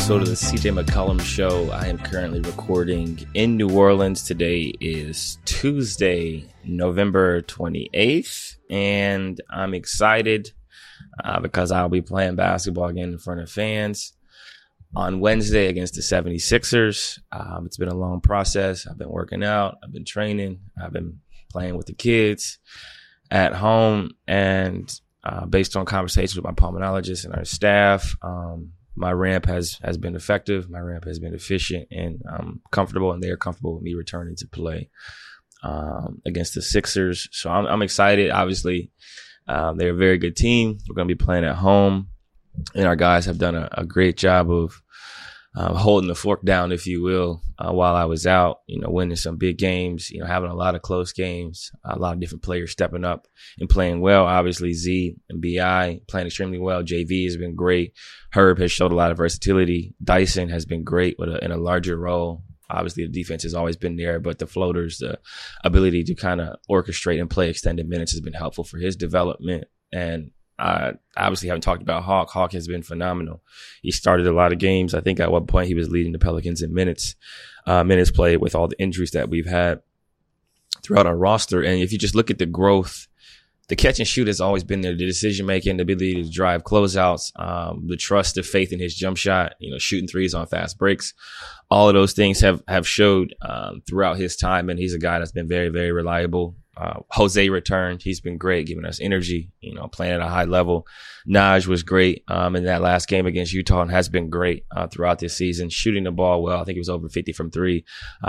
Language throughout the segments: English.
episode of the CJ McCollum Show. I am currently recording in New Orleans. Today is Tuesday, November 28th, and I'm excited because I'll be playing basketball again in front of fans on Wednesday against the 76ers. It's been a long process. I've been working out. I've been training. I've been playing with the kids at home, and based on conversations with my pulmonologist and our staff, my ramp has been effective. My ramp has been efficient, and I'm comfortable, and they're comfortable with me returning to play against the Sixers. So I'm excited. Obviously, they're a very good team. We're going to be playing at home, and our guys have done a great job of holding the fork down, if you will, while I was out, winning some big games, having a lot of close games, a lot of different players stepping up and playing well. Obviously, Z and BI playing extremely well. JV has been great. Herb has showed a lot of versatility. Dyson has been great in a larger role. Obviously, the defense has always been there, but the floaters, the ability to kind of orchestrate and play extended minutes has been helpful for his development. And I obviously haven't talked about Hawk. Hawk has been phenomenal. He started a lot of games. I think at one point he was leading the Pelicans in minutes played with all the injuries that we've had throughout our roster. And if you just look at the growth, the catch and shoot has always been there. The decision making, the ability to drive closeouts, the trust, the faith in his jump shot, shooting threes on fast breaks. All of those things have showed throughout his time, and he's a guy that's been very, very reliable. Jose returned. He's been great, giving us energy, playing at a high level. Naj was great in that last game against Utah and has been great throughout this season, shooting the ball well. I think it was over 50 from three,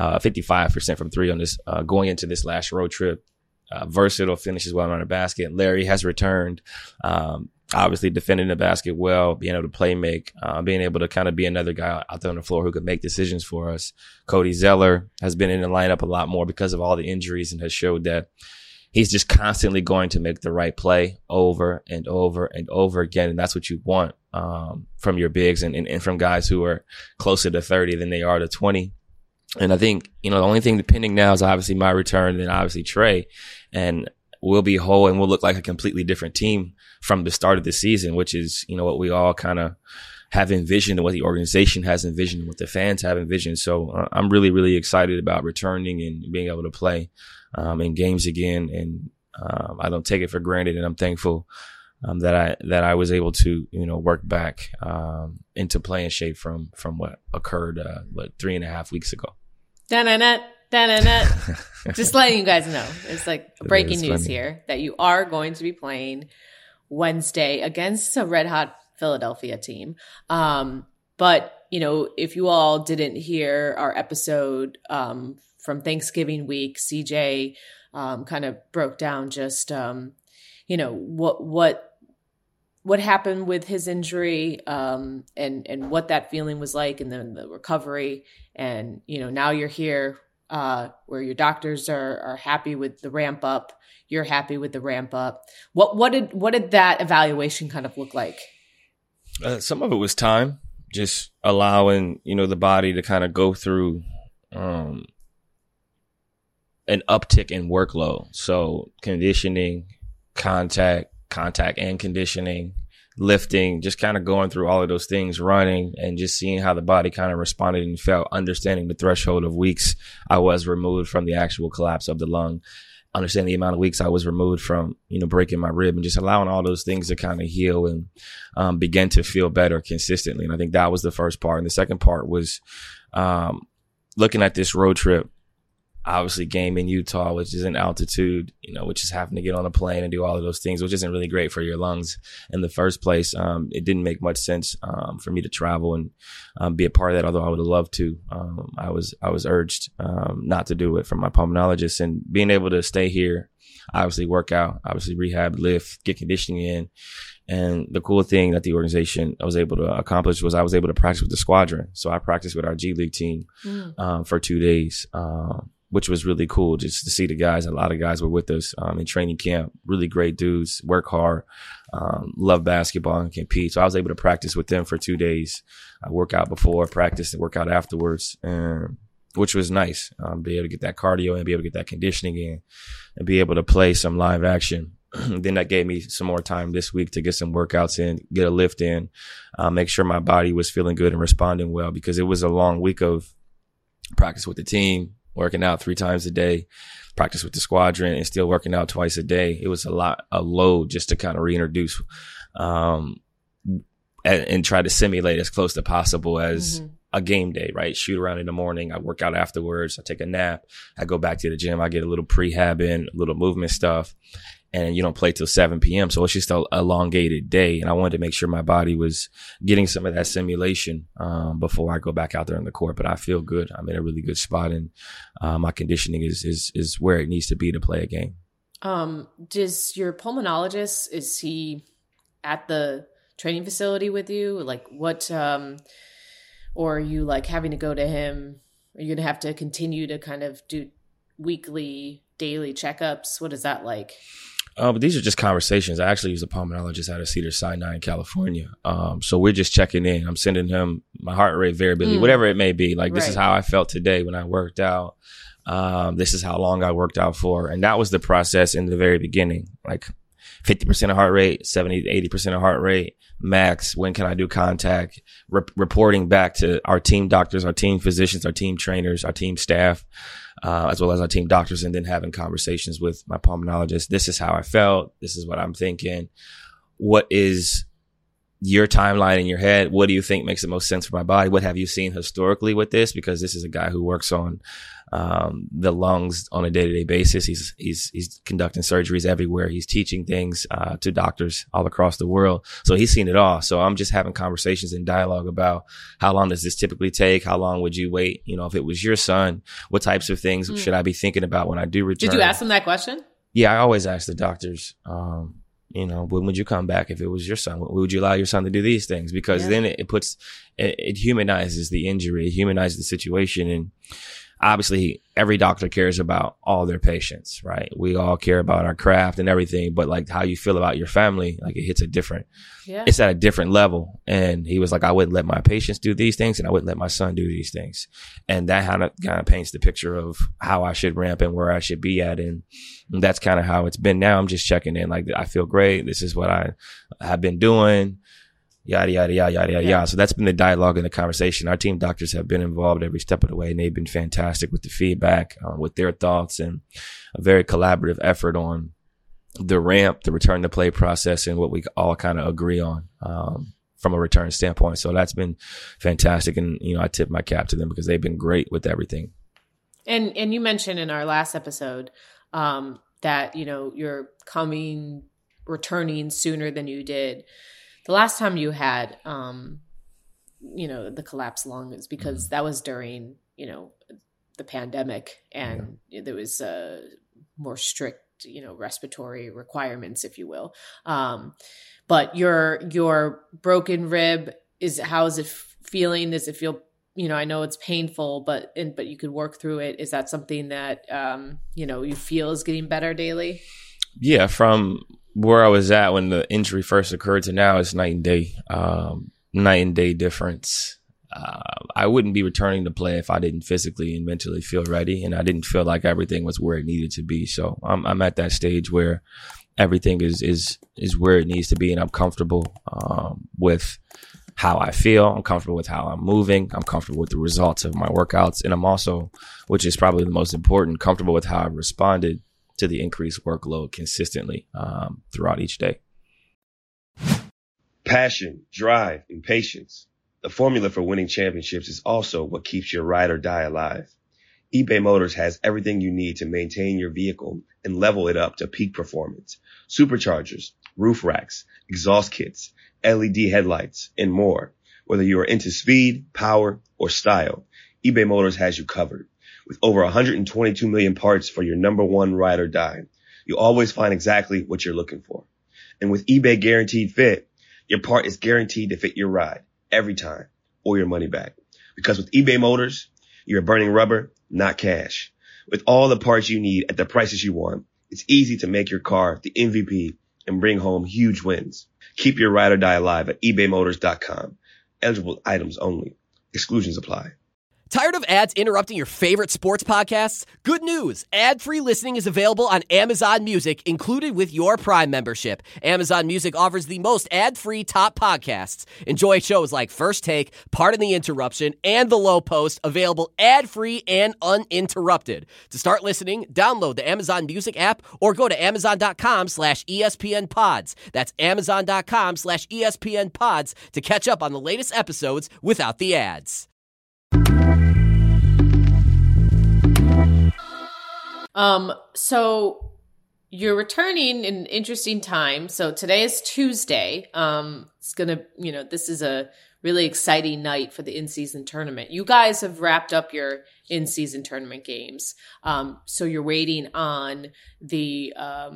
55% from three on this going into this last road trip. Versatile, finishes well on the basket. Larry has returned. Obviously defending the basket well, being able to play make, being able to kind of be another guy out there on the floor who could make decisions for us. Cody Zeller has been in the lineup a lot more because of all the injuries and has showed that he's just constantly going to make the right play over and over and over again. And that's what you want from your bigs and from guys who are closer to 30 than they are to 20. And I think, the only thing pending now is obviously my return and obviously Trey. And we'll be whole and we'll look like a completely different team from the start of the season, which is, what we all kind of have envisioned and what the organization has envisioned and what the fans have envisioned. So I'm really, really excited about returning and being able to play in games again. And I don't take it for granted, and I'm thankful that I was able to, work back into playing shape from what occurred 3.5 weeks ago. Just letting you guys know, it's like breaking news here that you are going to be playing Wednesday against a red hot Philadelphia team. But if you all didn't hear our episode from Thanksgiving week, CJ kind of broke down just what happened with his injury and what that feeling was like, and then the recovery. And now you're here where your doctors are happy with the ramp up. You're happy with the ramp up. What did that evaluation kind of look like? Some of it was time, just allowing, the body to kind of go through an uptick in workload. So conditioning, contact and conditioning, lifting, just kind of going through all of those things, running, and just seeing how the body kind of responded and felt, understanding the threshold of weeks I was removed from the actual collapse of the lung, understanding the amount of weeks I was removed from, breaking my rib, and just allowing all those things to kind of heal and begin to feel better consistently. And I think that was the first part. And the second part was looking at this road trip. Obviously, game in Utah, which is in altitude, which is having to get on a plane and do all of those things, which isn't really great for your lungs in the first place. It didn't make much sense for me to travel and be a part of that, although I would have loved to. I was urged not to do it from my pulmonologist, and being able to stay here, obviously work out, obviously rehab, lift, get conditioning in. And the cool thing that the organization was able to accomplish was I was able to practice with the squadron. So I practiced with our G League team for 2 days. Which was really cool just to see the guys. A lot of guys were with us in training camp. Really great dudes, work hard, love basketball and compete. So I was able to practice with them for 2 days. I work out before, practice, and work out afterwards, which was nice. Be able to get that cardio and be able to get that conditioning in and be able to play some live action Then that gave me some more time this week to get some workouts in, get a lift in, make sure my body was feeling good and responding well, because it was a long week of practice with the team, working out 3 times a day, practice with the squadron, and still working out twice a day. It was a load just to kind of reintroduce, and try to simulate as close to possible as a game day, right? Shoot around in the morning. I work out afterwards. I take a nap. I go back to the gym. I get a little prehab in, a little movement stuff, and you don't play till 7 p.m. So it's just a elongated day. And I wanted to make sure my body was getting some of that simulation, before I go back out there on the court. But I feel good. I'm in a really good spot, and, my conditioning is where it needs to be to play a game. Does your pulmonologist, is he at the training facility with you? Like what, or are you like having to go to him? Are you going to have to continue to kind of do weekly, daily checkups? What is that like? But these are just conversations. I actually use a pulmonologist out of Cedars-Sinai in California. So we're just checking in. I'm sending him my heart rate variability, whatever it may be. Like, this is how I felt today when I worked out. This is how long I worked out for. And that was the process in the very beginning. Like 50% of heart rate, 70 to 80% of heart rate, max. When can I do contact? Reporting back to our team doctors, our team physicians, our team trainers, our team staff, as well as our team doctors, and then having conversations with my pulmonologist. This is how I felt. This is what I'm thinking. What is your timeline in your head? What do you think makes the most sense for my body? What have you seen historically with this? Because this is a guy who works on the lungs on a day-to-day basis. He's conducting surgeries everywhere. He's teaching things to doctors all across the world. So he's seen it all. So I'm just having conversations and dialogue about how long does this typically take? How long would you wait? You know, if it was your son, what types of things should I be thinking about when I do return? Did you ask him that question? Yeah, I always ask the doctors, you know, when would you come back if it was your son? Would you allow your son to do these things? Because then it humanizes the injury, it humanizes the situation. And obviously every doctor cares about all their patients, right? We all care about our craft and everything, but like how you feel about your family, like it hits it's at a different level. And he was like, I wouldn't let my patients do these things, and I wouldn't let my son do these things. And that kind of paints the picture of how I should ramp and where I should be at. And that's kind of how it's been. Now I'm just checking in, like, I feel great. This is what I have been doing. Yada, yada, yada, yada, yada, yada. So that's been the dialogue and the conversation. Our team doctors have been involved every step of the way, and they've been fantastic with the feedback, with their thoughts, and a very collaborative effort on the ramp, the return to play process, and what we all kind of agree on, from a return standpoint. So that's been fantastic. And, you know, I tip my cap to them because they've been great with everything. And you mentioned in our last episode, that, you know, you're returning sooner than you did. The last time you had, you know, the collapsed lung is because that was during, you know, the pandemic, and there was more strict, you know, respiratory requirements, if you will. But your broken rib, how is it feeling? Does it feel, you know, I know it's painful, but you could work through it. Is that something that, you know, you feel is getting better daily? Yeah, from where I was at when the injury first occurred to now, it's night and day difference. I wouldn't be returning to play if I didn't physically and mentally feel ready, and I didn't feel like everything was where it needed to be. So I'm at that stage where everything is where it needs to be, and I'm comfortable with how I feel. I'm comfortable with how I'm moving. I'm comfortable with the results of my workouts, and I'm also, which is probably the most important, comfortable with how I've responded to the increased workload consistently throughout each day. Passion, drive, and patience. The formula for winning championships is also what keeps your ride or die alive. eBay Motors has everything you need to maintain your vehicle and level it up to peak performance. Superchargers, roof racks, exhaust kits, LED headlights, and more. Whether you are into speed, power, or style, eBay Motors has you covered. With over 122 million parts for your number one ride or die, you always find exactly what you're looking for. And with eBay Guaranteed Fit, your part is guaranteed to fit your ride every time, or your money back. Because with eBay Motors, you're burning rubber, not cash. With all the parts you need at the prices you want, it's easy to make your car the MVP and bring home huge wins. Keep your ride or die alive at ebaymotors.com. Eligible items only. Exclusions apply. Tired of ads interrupting your favorite sports podcasts? Good news! Ad-free listening is available on Amazon Music, included with your Prime membership. Amazon Music offers the most ad-free top podcasts. Enjoy shows like First Take, Pardon the Interruption, and The Low Post, available ad-free and uninterrupted. To start listening, download the Amazon Music app or go to amazon.com/ESPN Pods. That's amazon.com/ESPN Pods to catch up on the latest episodes without the ads. So you're returning in an interesting time. So today is Tuesday. It's gonna, this is a really exciting night for the in-season tournament. You guys have wrapped up your in-season tournament games. So you're waiting on the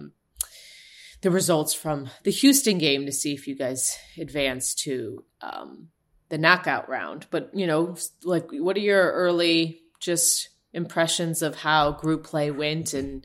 results from the Houston game to see if you guys advance to, the knockout round. But, what are your early just impressions of how group play went? And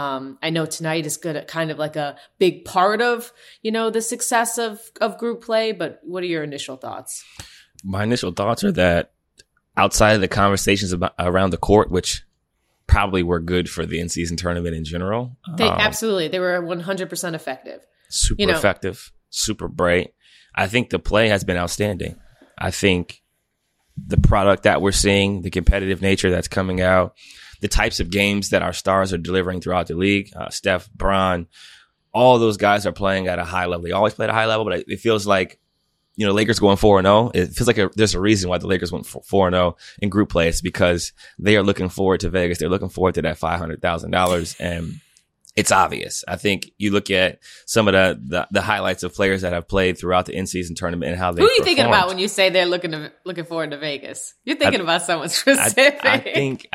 I know tonight is good at kind of like a big part of, the success of group play, but what are your initial thoughts? My initial thoughts are that outside of the conversations around the court, which probably were good for the in-season tournament in general. They were 100% effective. Super effective, super bright. I think the play has been outstanding. I think the product that we're seeing, the competitive nature that's coming out, the types of games that our stars are delivering throughout the league, Steph, Bron, all those guys are playing at a high level. They always play at a high level, but it feels like, Lakers going 4-0. It feels like there's a reason why the Lakers went 4-0 in group play. It's because they are looking forward to Vegas. They're looking forward to that $500,000, and it's obvious. I think you look at some of the highlights of players that have played throughout the in-season tournament and how they. Who are you thinking about when you say they're looking forward to Vegas? You're thinking about someone specific. I think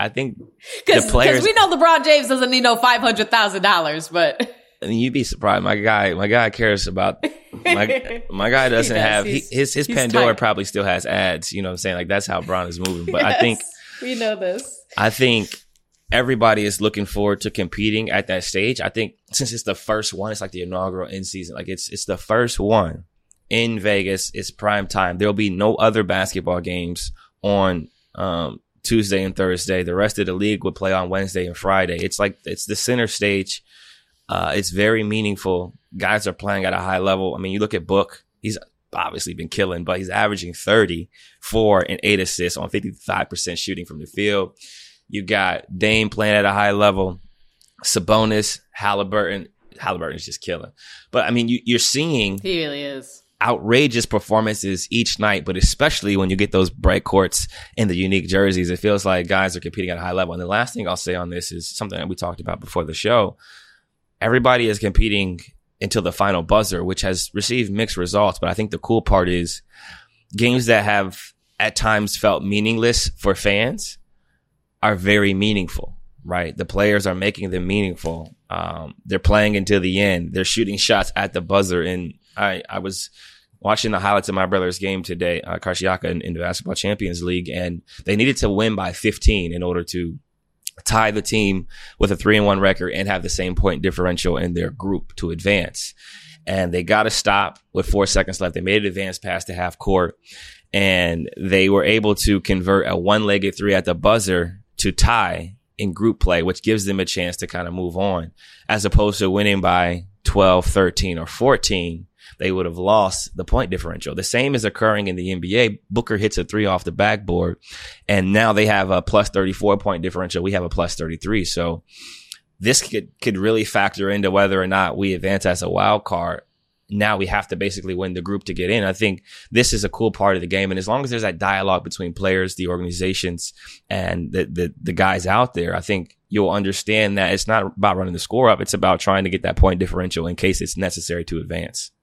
the players. Because we know LeBron James doesn't need no $500,000, but. I mean, you'd be surprised. My guy cares about. My guy doesn't have his Pandora tight. Probably still has ads. You know what I'm saying? Like that's how Bron is moving. But yes, I think we know this. I think everybody is looking forward to competing at that stage. I think since it's the first one, it's like the inaugural in season. Like it's the first one in Vegas. It's prime time. There'll be no other basketball games on Tuesday and Thursday. The rest of the league would play on Wednesday and Friday. It's the center stage. It's very meaningful. Guys are playing at a high level. I mean, you look at Book. He's obviously been killing, but he's averaging 30, 4 and 8 assists on 55% shooting from the field. You got Dame playing at a high level. Sabonis, Halliburton. Halliburton's just killing. But I mean, you're seeing he really is outrageous performances each night, but especially when you get those bright courts and the unique jerseys, it feels like guys are competing at a high level. And the last thing I'll say on this is something that we talked about before the show. Everybody is competing until the final buzzer, which has received mixed results. But I think the cool part is games that have at times felt meaningless for fans are very meaningful, right? The players are making them meaningful. They're playing until the end. They're shooting shots at the buzzer. And I was watching the highlights of my brother's game today, Karşıyaka in the Basketball Champions League, and they needed to win by 15 in order to tie the team with a 3-1 record and have the same point differential in their group to advance. And they got to stop with 4 seconds left. They made an advance pass to half court, and they were able to convert a one-legged three at the buzzer to tie in group play, which gives them a chance to kind of move on, as opposed to winning by 12, 13, or 14. They would have lost the point differential. The same is occurring in the NBA. Booker hits a three off the backboard, and now they have a plus 34 point differential. We have a plus 33. So this could really factor into whether or not we advance as a wild card. Now we have to basically win the group to get in. I think this is a cool part of the game. And as long as there's that dialogue between players, the organizations, and the guys out there, I think you'll understand that it's not about running the score up. It's about trying to get that point differential in case it's necessary to advance.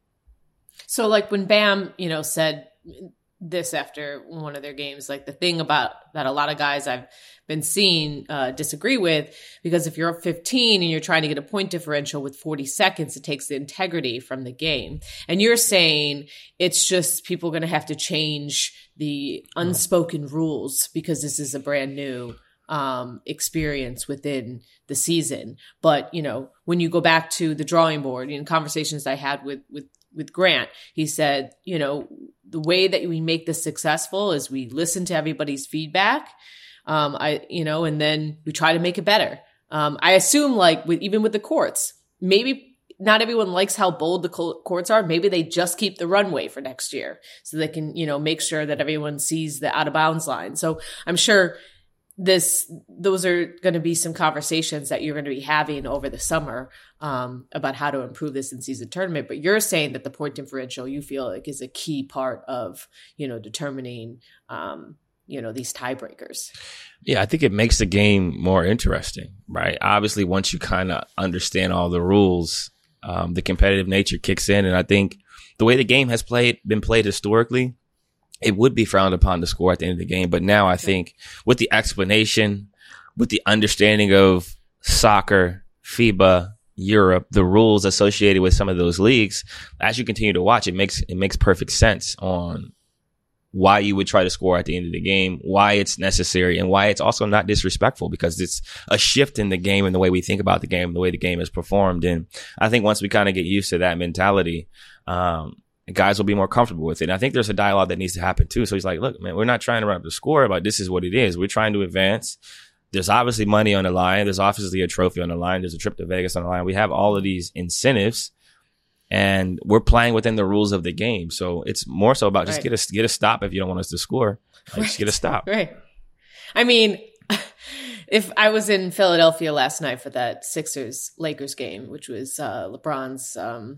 So like when Bam, said this after one of their games, like the thing about that a lot of guys I've been seeing disagree with, because if you're up 15 and you're trying to get a point differential with 40 seconds, it takes the integrity from the game. And you're saying it's just people going to have to change the unspoken rules because this is a brand new experience within the season. But, when you go back to the drawing board, conversations I had with Grant. He said, the way that we make this successful is we listen to everybody's feedback, and then we try to make it better. I assume even with the courts, maybe not everyone likes how bold the courts are. Maybe they just keep the runway for next year so they can, make sure that everyone sees the out of bounds line. So I'm sure those are going to be some conversations that you're going to be having over the summer about how to improve this in-season tournament. But you're saying that the point differential you feel like is a key part of, determining, these tiebreakers. Yeah, I think it makes the game more interesting, right? Obviously, once you kind of understand all the rules, the competitive nature kicks in. And I think the way the game has been played historically, it would be frowned upon to score at the end of the game. But now I think with the explanation, with the understanding of soccer, FIBA, Europe, the rules associated with some of those leagues, as you continue to watch, it makes perfect sense on why you would try to score at the end of the game, why it's necessary, and why it's also not disrespectful, because it's a shift in the game and the way we think about the game, the way the game is performed. And I think once we kind of get used to that mentality, guys will be more comfortable with it. And I think there's a dialogue that needs to happen too. So he's like, look, man, we're not trying to run up the score, but this is what it is. We're trying to advance. There's obviously money on the line. There's obviously a trophy on the line. There's a trip to Vegas on the line. We have all of these incentives, and we're playing within the rules of the game. So it's more so about just get a stop if you don't want us to score. Just get a stop. Right. I mean, if I was in Philadelphia last night for that Sixers-Lakers game, which was LeBron's,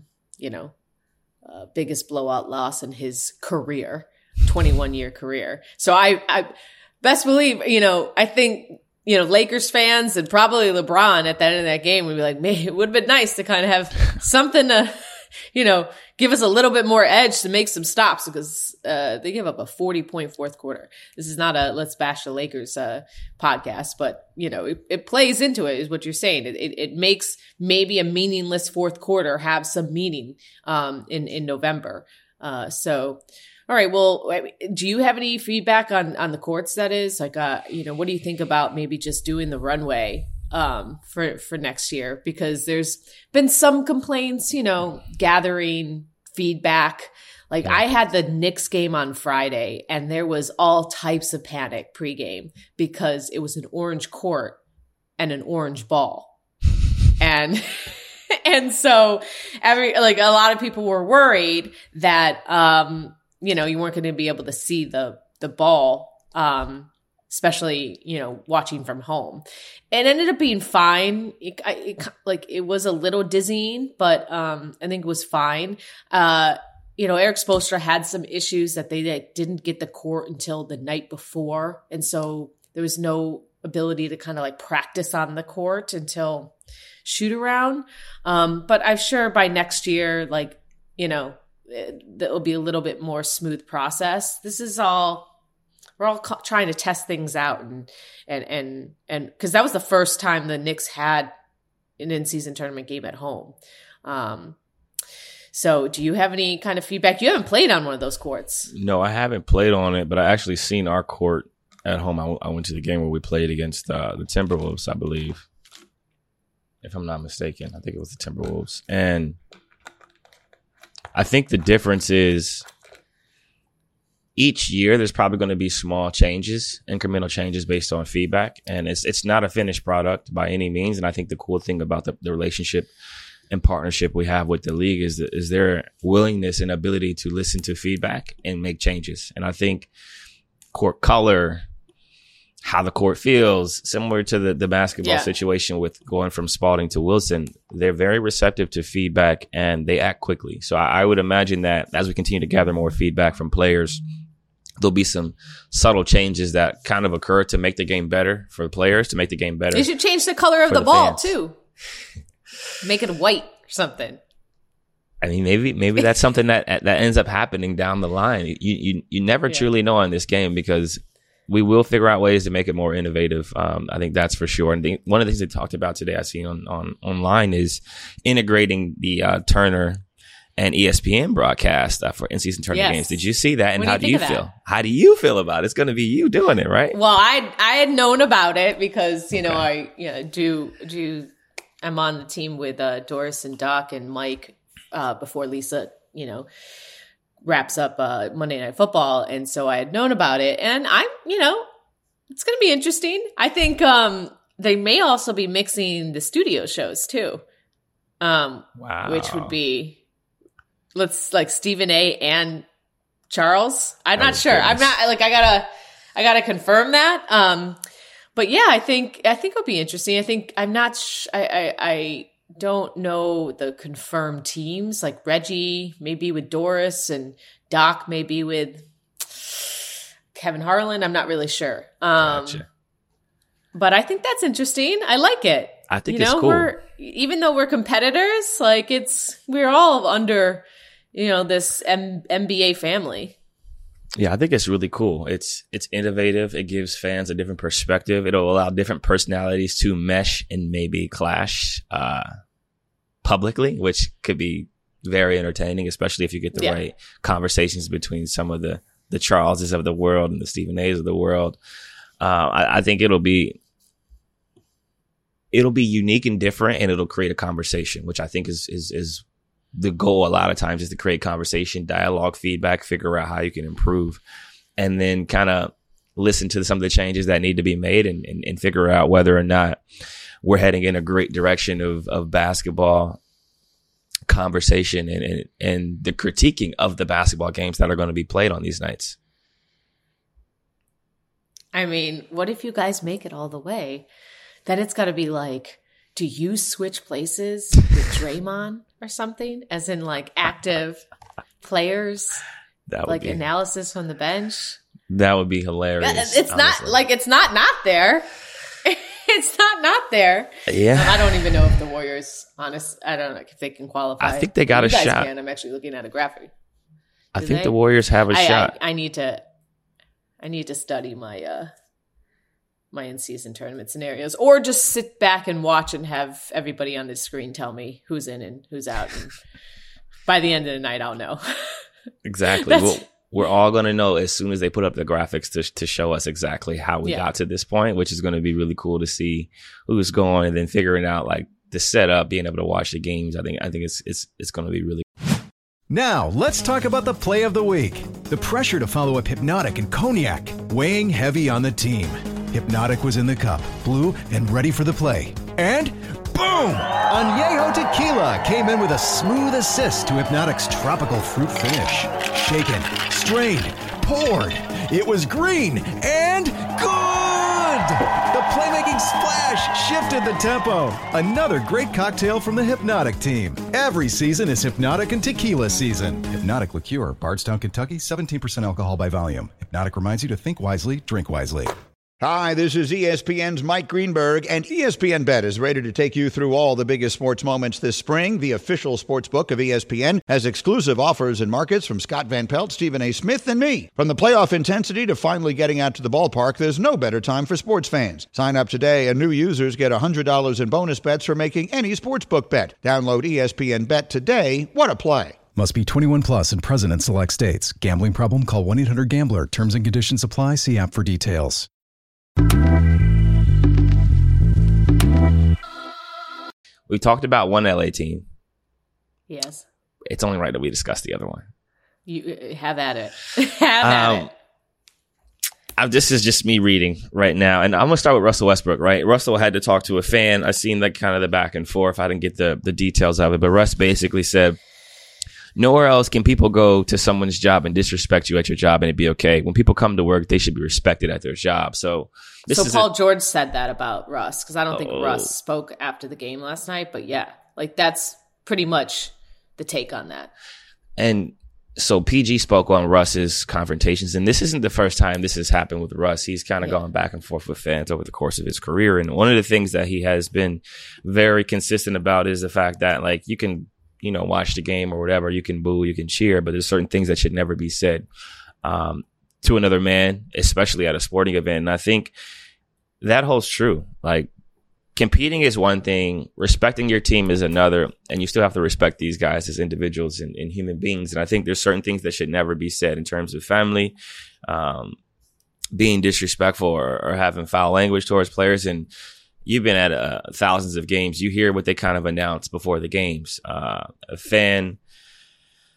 biggest blowout loss in his career, 21-year career. So I best believe, I think, Lakers fans and probably LeBron at the end of that game would be like, man, it would have been nice to kind of have something to, give us a little bit more edge to make some stops, because they give up a 40-point fourth quarter. This is not a let's bash the Lakers podcast, but, it plays into it, is what you're saying. It makes maybe a meaningless fourth quarter have some meaning in November. All right. Well, do you have any feedback on the courts? That is what do you think about maybe just doing the runway for next year? Because there's been some complaints, gathering feedback. I had the Knicks game on Friday, and there was all types of panic pregame because it was an orange court and an orange ball. And so a lot of people were worried that, you weren't going to be able to see the ball, especially, watching from home. It ended up being fine. It was a little dizzying, but I think it was fine. Eric Spoelstra had some issues that they didn't get the court until the night before. And so there was no ability to kind of practice on the court until shoot around. But I'm sure by next year, that will be a little bit more smooth process. This is we're all trying to test things out, and because that was the first time the Knicks had an in-season tournament game at home. So do you have any kind of feedback? You haven't played on one of those courts. No, I haven't played on it, but I actually seen our court at home. I went to the game where we played against the Timberwolves, I believe, if I'm not mistaken. I think it was the Timberwolves. And I think the difference is each year there's probably going to be small changes, incremental changes based on feedback. And it's not a finished product by any means. And I think the cool thing about the relationship and partnership we have with the league is their willingness and ability to listen to feedback and make changes. And I think court color, how the court feels, similar to the basketball situation with going from Spalding to Wilson, they're very receptive to feedback and they act quickly. So I would imagine that as we continue to gather more feedback from players, there'll be some subtle changes that kind of occur to make the game better for the players, to make the game better. They should change the color of the ball too. Make it white or something. I mean, maybe that's something that ends up happening down the line. You never truly know in this game, because we will figure out ways to make it more innovative. I think that's for sure. And one of the things they talked about today, I seen on online, is integrating the Turner and ESPN broadcast for in-season tournament games. Did you see that? And how do you feel? How do you feel about it? It's going to be you doing it, right? Well, I had known about it because I'm on the team with Doris and Doc and Mike before Lisa wraps up Monday Night Football. And so I had known about it, and it's going to be interesting. I think they may also be mixing the studio shows too. Wow. Which would be like Stephen A. and Charles. I'm not sure. I'm not like, I gotta confirm that. But yeah, I think it'll be interesting. I don't know the confirmed teams, like Reggie maybe with Doris and Doc maybe with Kevin Harlan. I'm not really sure. Gotcha. But I think that's interesting. I like it. I think it's cool. Even though we're competitors, like we're all under, this NBA family. Yeah, I think it's really cool. It's innovative. It gives fans a different perspective. It'll allow different personalities to mesh and maybe clash publicly, which could be very entertaining, especially if you get the right conversations between some of the Charleses of the world and the Stephen A's of the world. I think it'll be unique and different, and it'll create a conversation, which I think is the goal a lot of times, is to create conversation, dialogue, feedback, figure out how you can improve, and then kind of listen to some of the changes that need to be made and figure out whether or not we're heading in a great direction of basketball conversation and the critiquing of the basketball games that are going to be played on these nights. I mean, what if you guys make it all the way? Then it's got to be like, do you switch places with Draymond or something? As in like active players, that would like be analysis from the bench. That would be hilarious. It's honestly. Not like it's not there. It's not there. Yeah. I don't even know if the Warriors, I don't know if they can qualify. I think they got a shot. I'm actually looking at a graphic. I think the Warriors have a shot. I need to study my my in-season tournament scenarios, or just sit back and watch and have everybody on the screen tell me who's in and who's out. And by the end of the night, I'll know. Exactly. We're all going to know as soon as they put up the graphics to show us exactly how we got to this point, which is going to be really cool to see who's going, and then figuring out like the setup, being able to watch the games. I think it's going to be really. Now, let's talk about the play of the week. The pressure to follow up Hypnotic and Cognac, weighing heavy on the team. Hypnotic was in the cup, blue, and ready for the play. And boom! Añejo Tequila came in with a smooth assist to Hypnotic's tropical fruit finish. Shaken, strained, poured. It was green and good! The playmaking splash shifted the tempo. Another great cocktail from the Hypnotic team. Every season is Hypnotic and Tequila season. Hypnotic Liqueur, Bardstown, Kentucky, 17% alcohol by volume. Hypnotic reminds you to think wisely, drink wisely. Hi, this is ESPN's Mike Greenberg, and ESPN Bet is ready to take you through all the biggest sports moments this spring. The official sports book of ESPN has exclusive offers and markets from Scott Van Pelt, Stephen A. Smith, and me. From the playoff intensity to finally getting out to the ballpark, there's no better time for sports fans. Sign up today, and new users get $100 in bonus bets for making any sportsbook bet. Download ESPN Bet today. What a play. Must be 21 plus and present in select states. Gambling problem? Call 1-800-GAMBLER. Terms and conditions apply. See app for details. We talked about one LA team. Yes. It's only right that we discuss the other one. You have at it. Have at it. This is just me reading right now, and I'm gonna start with Russell Westbrook. Right, Russell had to talk to a fan. I seen the kind of the back and forth. I didn't get the details of it, but Russ basically said, nowhere else can people go to someone's job and disrespect you at your job and it'd be okay. When people come to work, they should be respected at their job. So Paul George said that about Russ, because I don't think Russ spoke after the game last night. But yeah, like that's pretty much the take on that. And so PG spoke on Russ's confrontations, and this isn't the first time this has happened with Russ. He's kind of gone back and forth with fans over the course of his career. And one of the things that he has been very consistent about is the fact that, like, you can, watch the game or whatever, you can boo, you can cheer, but there's certain things that should never be said to another man, especially at a sporting event. And I think that holds true. Like, competing is one thing, respecting your team is another, and you still have to respect these guys as individuals and human beings. And I think there's certain things that should never be said in terms of family, being disrespectful or having foul language towards players. And you've been at thousands of games. You hear what they kind of announce before the games. A fan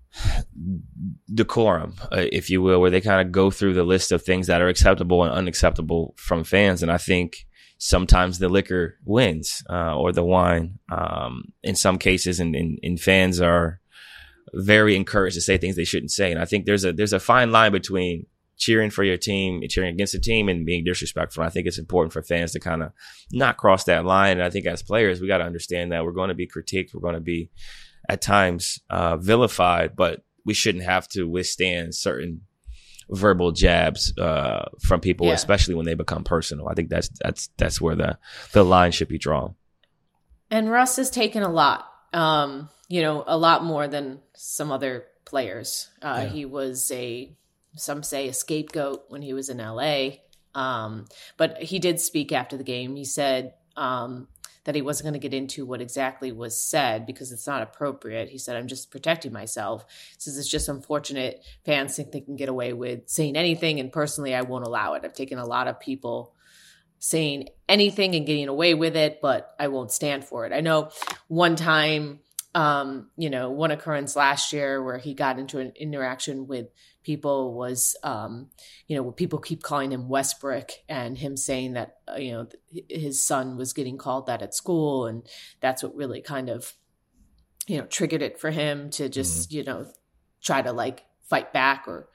decorum, if you will, where they kind of go through the list of things that are acceptable and unacceptable from fans. And I think sometimes the liquor wins, or the wine, in some cases, and fans are very encouraged to say things they shouldn't say. And I think there's a fine line between cheering for your team and cheering against the team and being disrespectful. And I think it's important for fans to kind of not cross that line. And I think as players, we got to understand that we're going to be critiqued. We're going to be at times vilified, but we shouldn't have to withstand certain verbal jabs from people, especially when they become personal. I think that's where the line should be drawn. And Russ has taken a lot, a lot more than some other players. He was some say a scapegoat when he was in LA. But he did speak after the game. He said that he wasn't going to get into what exactly was said because it's not appropriate. He said, I'm just protecting myself. He says, it's just unfortunate fans think they can get away with saying anything. And personally, I won't allow it. I've taken a lot of people saying anything and getting away with it, but I won't stand for it. I know one time, one occurrence last year where he got into an interaction with people was, where people keep calling him Westbrook and him saying that, his son was getting called that at school. And that's what really kind of, triggered it for him to just, try to like fight back or,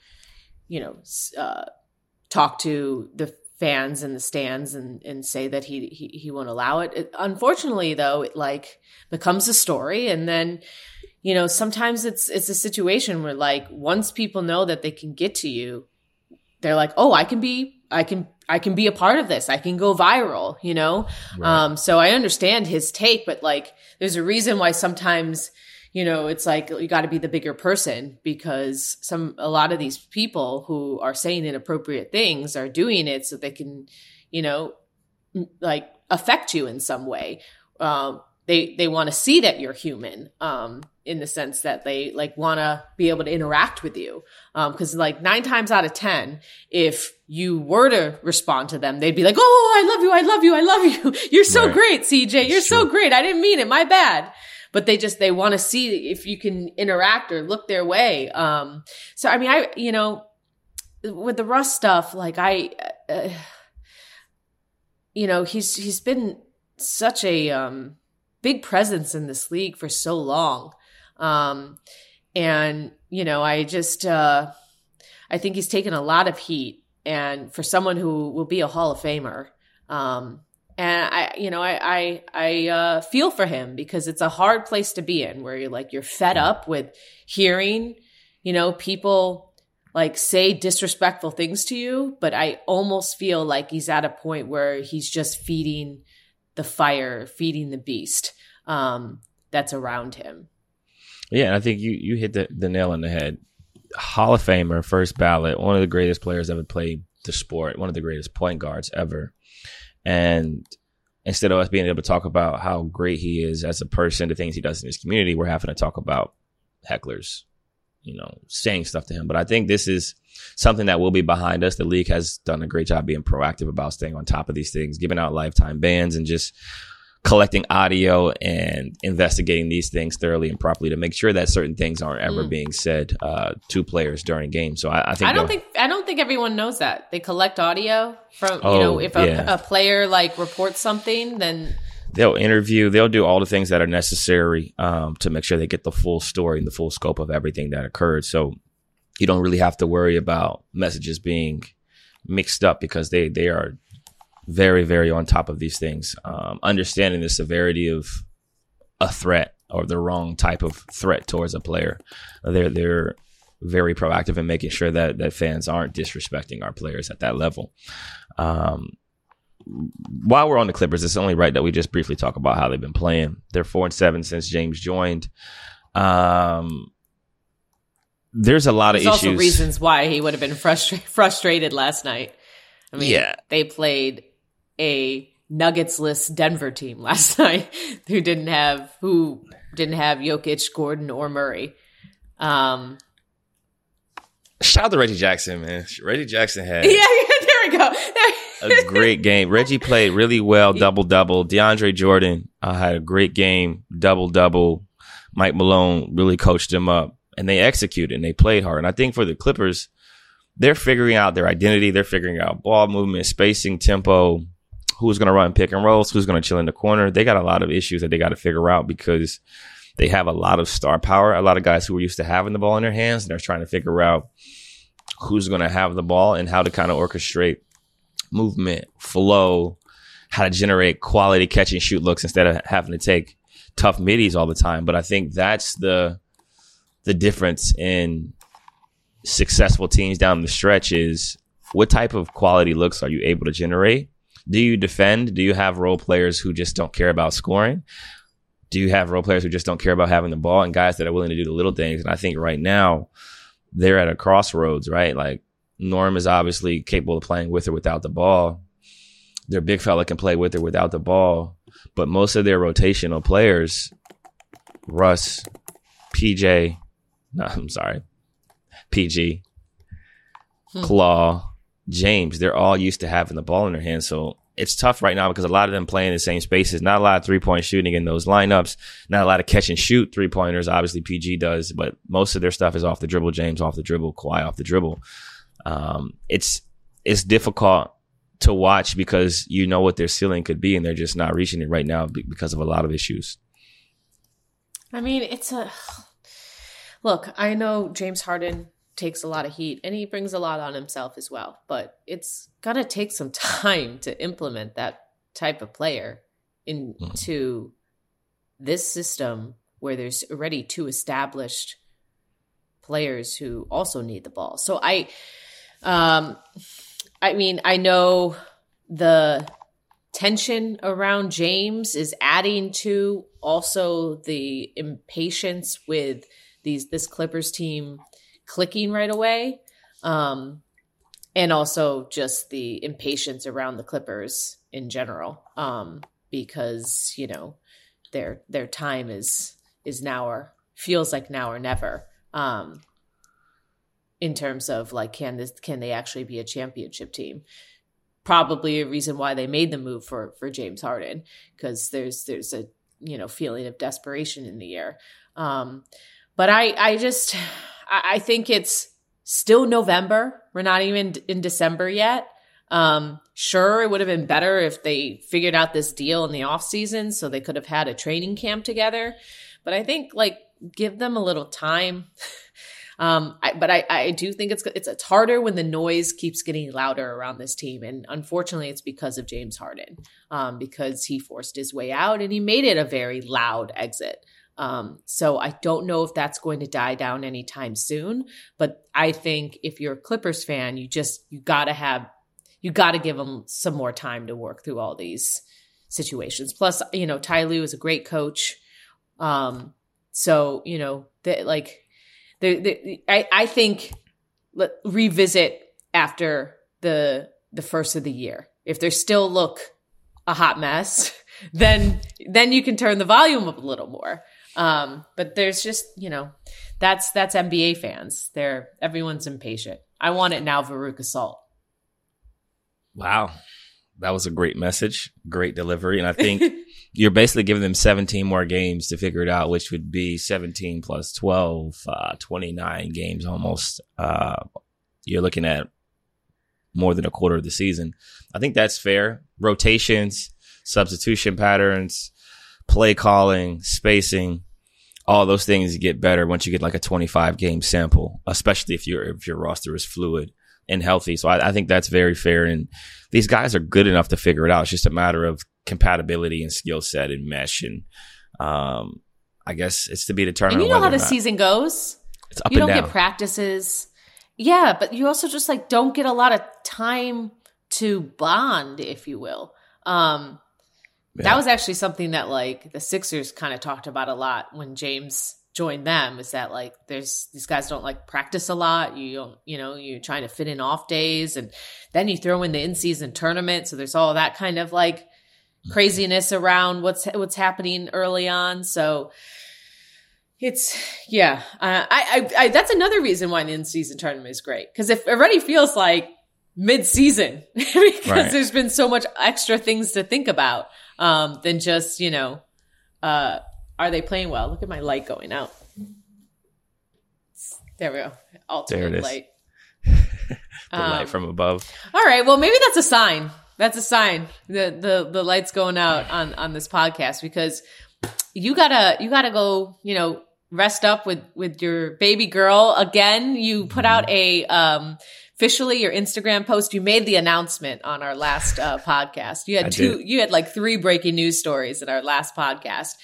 talk to the fans in the stands and say that he won't allow it. Unfortunately, though, it like becomes a story. And then, sometimes it's a situation where like once people know that they can get to you, they're like, oh, I can be a part of this. I can go viral, Right. So I understand his take, but like there's a reason why sometimes, it's like you got to be the bigger person because a lot of these people who are saying inappropriate things are doing it so they can, like affect you in some way. They want to see that you're human, in the sense that they like want to be able to interact with you. Cause like 9 times out of 10, if you were to respond to them, they'd be like, oh, I love you. I love you. I love you. You're so great, CJ. You're so great. I didn't mean it. My bad. But they want to see if you can interact or look their way. So, I mean, with the Russ stuff, like he's been such a, big presence in this league for so long. And, I think he's taken a lot of heat and for someone who will be a Hall of Famer. And I feel for him because it's a hard place to be in where you're fed up with hearing, people like say disrespectful things to you. But I almost feel like he's at a point where he's just feeding the fire, feeding the beast that's around him. Yeah, and I think you hit the nail on the head. Hall of Famer, first ballot, one of the greatest players ever played the sport, one of the greatest point guards ever. And instead of us being able to talk about how great he is as a person, the things he does in his community, we're having to talk about hecklers, saying stuff to him. But I think this is something that will be behind us. The league has done a great job being proactive about staying on top of these things, giving out lifetime bans and just collecting audio and investigating these things thoroughly and properly to make sure that certain things aren't ever being said to players during games. So I don't think everyone knows that they collect audio from if a player like reports something, then they'll interview, they'll do all the things that are necessary to make sure they get the full story and the full scope of everything that occurred. So you don't really have to worry about messages being mixed up because they are very, very on top of these things, understanding the severity of a threat or the wrong type of threat towards a player. They're very proactive in making sure that fans aren't disrespecting our players at that level. While we're on the Clippers, it's only right that we just briefly talk about how they've been playing. They're 4-7 since James joined. There's a lot of issues. There's also reasons why he would have been frustrated last night. I mean, They played a Nuggets-less Denver team last night who didn't have Jokic, Gordon, or Murray. Shout out to Reggie Jackson, man. Reggie Jackson had there we go. a great game. Reggie played really well, double-double. DeAndre Jordan had a great game, double-double. Mike Malone really coached him up. and they executed and they played hard. And I think for the Clippers, they're figuring out their identity. They're figuring out ball movement, spacing, tempo, who's going to run pick and rolls, who's going to chill in the corner. They got a lot of issues that they got to figure out because they have a lot of star power, a lot of guys who are used to having the ball in their hands, and they're trying to figure out who's going to have the ball and how to kind of orchestrate movement, flow, how to generate quality catch and shoot looks instead of having to take tough middies all the time. But I think that's the difference in successful teams down the stretch is what type of quality looks are you able to generate? Do you defend? Do you have role players who just don't care about scoring? Do you have role players who just don't care about having the ball and guys that are willing to do the little things? And I think right now they're at a crossroads, right? Like Norm is obviously capable of playing with or without the ball. Their big fella can play with or without the ball. But most of their rotational players, Russ, PG, Claw, James, they're all used to having the ball in their hands. So it's tough right now because a lot of them play in the same spaces. Not a lot of three-point shooting in those lineups. Not a lot of catch and shoot three-pointers. Obviously, PG does, but most of their stuff is off the dribble. James off the dribble. Kawhi off the dribble. It's difficult to watch because you know what their ceiling could be, and they're just not reaching it right now because of a lot of issues. I mean, look, I know James Harden takes a lot of heat and he brings a lot on himself as well, but it's gonna take some time to implement that type of player into this system where there's already two established players who also need the ball. So I mean, I know the tension around James is adding to also the impatience with this Clippers team clicking right away. And also just the impatience around the Clippers in general. Because, you know, their time is now or feels like now or never. In terms of like, can they actually be a championship team? Probably a reason why they made the move for James Harden, because there's a, you know, feeling of desperation in the air. But I think it's still November. We're not even in December yet. Sure, it would have been better if they figured out this deal in the off season so they could have had a training camp together. But I think like give them a little time. I do think it's harder when the noise keeps getting louder around this team. And unfortunately, it's because of James Harden, because he forced his way out and he made it a very loud exit. So I don't know if that's going to die down anytime soon, but I think if you're a Clippers fan, you got to give them some more time to work through all these situations. Plus, you know, Ty Lue is a great coach. So, you know, I think revisit after the first of the year. If they still look a hot mess, then you can turn the volume up a little more. But there's just, you know, that's NBA fans. Everyone's impatient. I want it now, Veruca Salt. Wow. That was a great message. Great delivery. And I think you're basically giving them 17 more games to figure it out, which would be 17 plus 12, 29 games almost. You're looking at more than a quarter of the season. I think that's fair. Rotations, substitution patterns, play calling, spacing, all those things get better once you get like a 25 game sample, especially if your roster is fluid and healthy. So I think that's very fair. And these guys are good enough to figure it out. It's just a matter of compatibility and skill set and mesh. And I guess it's to be determined. And you know how the season goes. It's up you and don't down. Get practices. Yeah, but you also just like don't get a lot of time to bond, if you will. That was actually something that like the Sixers kind of talked about a lot when James joined them, is that like these guys don't like practice a lot. You're trying to fit in off days, and then you throw in the in-season tournament. So there's all that kind of like craziness around what's happening early on. So it's, yeah, I that's another reason why the in-season tournament is great. Because it already feels like mid-season because Right. There's been so much extra things to think about than just, are they playing well? Look at my light going out. There we go. Ultimate light. The light from above. All right. Well, maybe that's a sign. That's a sign. The light's going out on this podcast, because you gotta go, rest up with your baby girl again. You put out officially your Instagram post. You made the announcement on our last podcast. You had like 3 breaking news stories in our last podcast.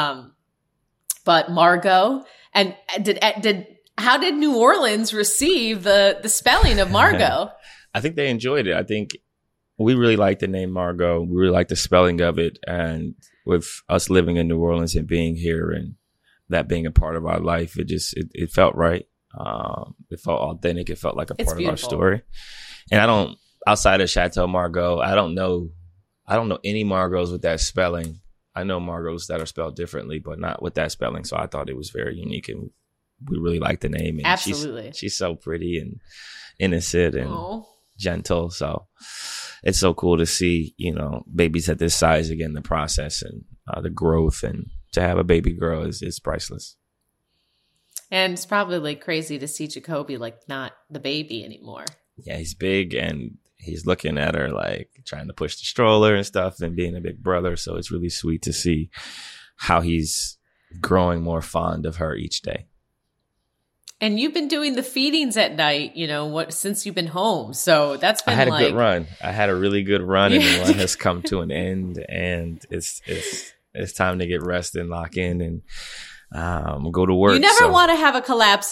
But Margot, and how did New Orleans receive the spelling of Margot? I think they enjoyed it. I think we really like the name Margot. We really like the spelling of it. And with us living in New Orleans and being here and that being a part of our life, it felt right. It felt authentic. It felt like a part of our story. And outside of Chateau Margaux, I don't know any Margaux with that spelling. I know Margaux that are spelled differently, but not with that spelling. So I thought it was very unique, and we really like the name. And absolutely. She's so pretty and innocent and gentle. So it's so cool to see, babies at this size again, the process and the growth, and to have a baby girl is priceless. And it's probably like crazy to see Jacoby like not the baby anymore. Yeah, he's big and he's looking at her like trying to push the stroller and stuff and being a big brother. So it's really sweet to see how he's growing more fond of her each day. And you've been doing the feedings at night, since you've been home. So that's been I had a good run. I had a really good run, and the run has come to an end, and it's time to get rest and lock in and go to work. You never want to have a collapsed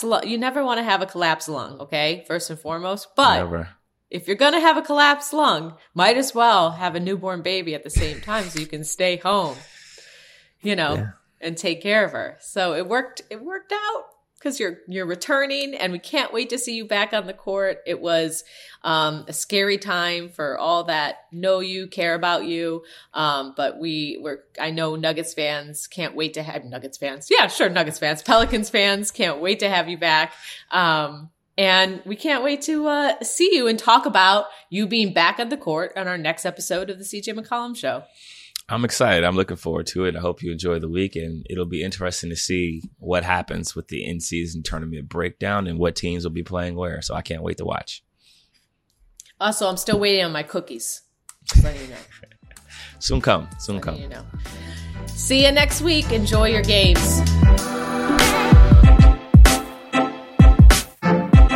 lung, okay? First and foremost. But if you're going to have a collapsed lung, might as well have a newborn baby at the same time so you can stay home, and take care of her. So it worked out. Because you're returning, and we can't wait to see you back on the court. It was a scary time for all that know you, care about you. But I know Nuggets fans can't wait to have Nuggets fans. Yeah, sure, Nuggets fans. Pelicans fans can't wait to have you back. And we can't wait to see you and talk about you being back on the court on our next episode of the CJ McCollum Show. I'm excited. I'm looking forward to it. I hope you enjoy the week, and it'll be interesting to see what happens with the in-season tournament breakdown and what teams will be playing where. So I can't wait to watch. Also, I'm still waiting on my cookies. Just letting you know. Soon come. See you next week. Enjoy your games.